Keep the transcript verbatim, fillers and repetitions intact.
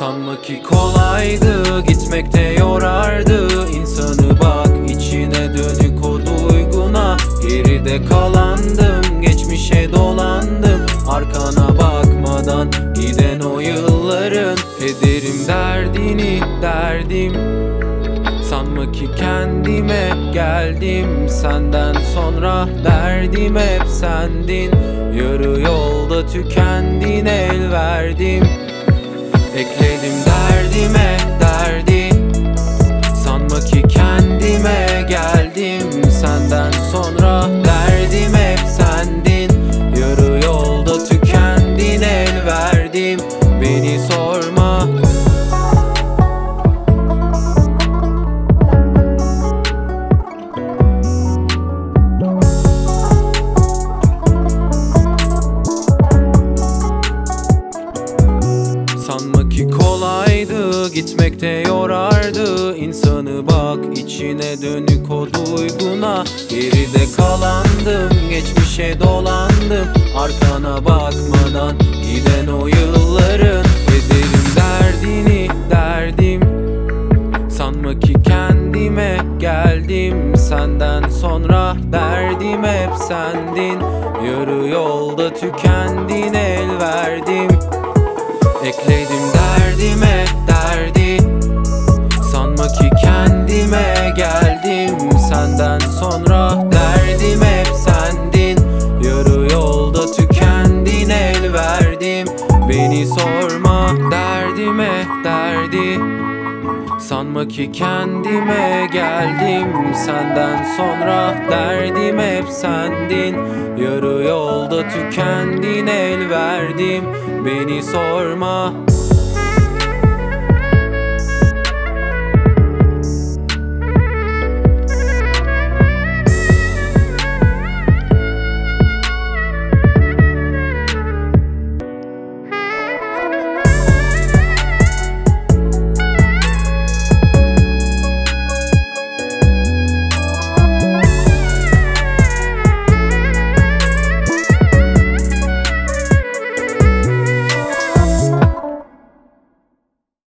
Sanma ki kolaydı, gitmekte yorardı insanı. Bak içine dönük o duyguna, geride kalandım, geçmişe dolandım. Arkana bakmadan giden o yılların, ederim derdini derdim. Sanma ki kendime geldim, senden sonra derdim hep sendin. Yarı yolda tükendin, el verdim. Ekledim derdime derdi. Sanma ki kendime geldim, senden sonra derdim hep sendin. Yarı yolda tükendin, el verdim. Beni sorma. Sanma ki kolaydı, gitmekte yorardı insanı. Bak içine dönük o duyguna, geride kalandım, geçmişe dolandım. Arkana bakmadan giden o yılların, ederim derdini derdim. Sanma ki kendime geldim, senden sonra derdim hep sendin. Yarı yolda tükendin, el verdim. Ekledim derdime derdi. Sanma ki kendime geldim, senden sonra derdim hep sendin. Yarı yolda tükendin, el verdim. Beni sorma derdime derdi. Sanma ki kendime geldim, senden sonra derdim hep sendin. Yarı yolda tükendin, el verdim. Beni sorma.